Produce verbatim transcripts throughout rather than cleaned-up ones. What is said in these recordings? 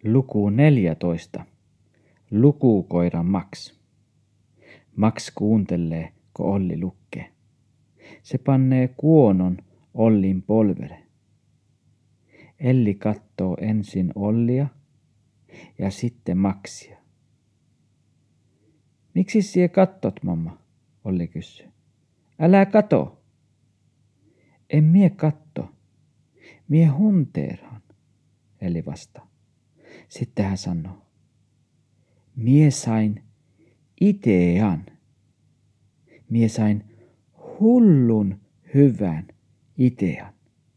Luku neljätoista. Lukukoira Max. Max kuuntelee, kun Olli lukee. Se pannee kuonon Ollin polvelle. Elli kattoo ensin Ollia ja sitten Maxia. Miksi sie kattot, mamma? Olli kysyy. Älä kato. En mie katto. Mie hunteeraan, Elli vastaa. Sitten hän sanoo. Mie sain idean. Mie sain hullun hyvän idean.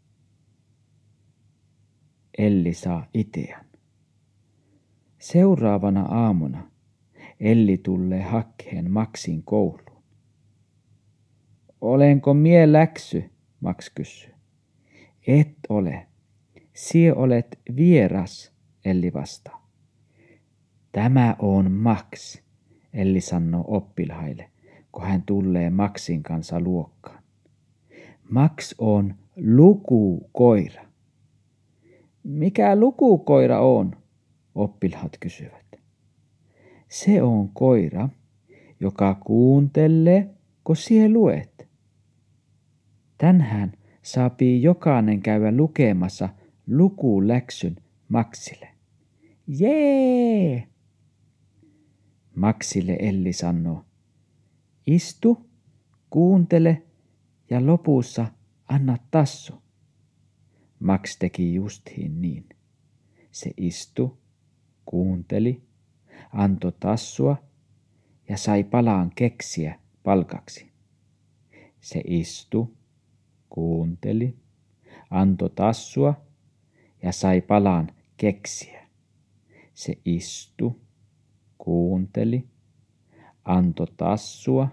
Elli saa idean. Seuraavana aamuna Elli tulee hakkeen Maxin kouluun. Olenko mie läksy? Max kysyy. Et ole. Sie olet vieras, Elli vastaa. Tämä on Max, Elli sanoo oppilaille, kun hän tulee Maxin kanssa luokkaan. Max on lukukoira. Mikä lukukoira on? Oppilaat kysyvät. Se on koira, joka kuuntelee, kun sie luet. Tänään saapii jokainen käydä lukemassa lukuläksyn Maxille. Jee! Maxille Elli sanoo, istu, kuuntele ja lopussa anna tassu. Max teki justiin niin. Se istui, kuunteli, antoi tassua ja sai palaan keksiä palkaksi. Se istui, kuunteli, antoi tassua ja sai palaan keksiä. Se istui, kuunteli, antoi tassua,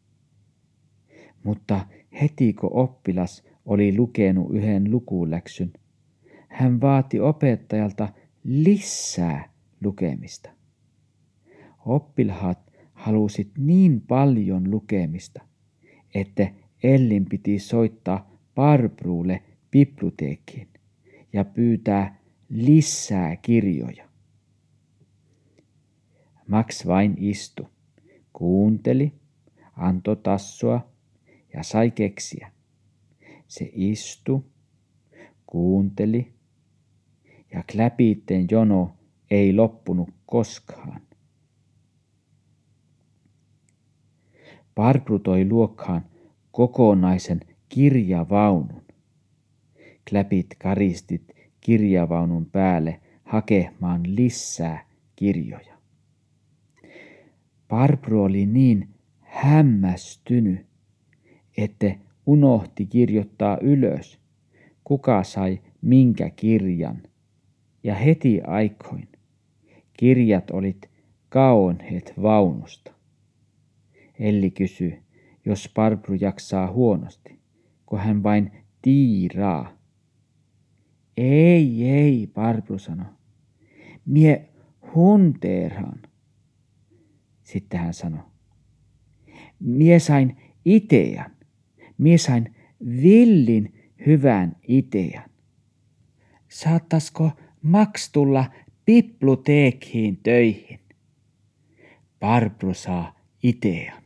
mutta heti kun oppilas oli lukenut yhden lukuläksyn, hän vaati opettajalta lisää lukemista. Oppilaat halusit niin paljon lukemista, että Ellin piti soittaa Barbrulle biblioteekkiin ja pyytää lisää kirjoja. Max vain istui, kuunteli, antoi tassua ja sai keksiä. Se istui, kuunteli ja kläpitten jono ei loppunut koskaan. Barbru toi luokkaan kokonaisen kirjavaunun. Kläpit karistit kirjavaunun päälle hakemaan lisää kirjoja. Barbru oli niin hämmästynyt, että unohti kirjoittaa ylös, kuka sai minkä kirjan. Ja heti aikoin kirjat olit kaonneet vaunusta. Elli kysyi, jos Barbru jaksaa huonosti, kun hän vain tiiraa. Ei, ei, Barbru sanoi. Mie hunteeraan. Sitten hän sanoi. Mie sain idean. Mie sain villin hyvän idean. Saattaisiko Max tulla biblioteekkiin töihin? Barbru saa idean.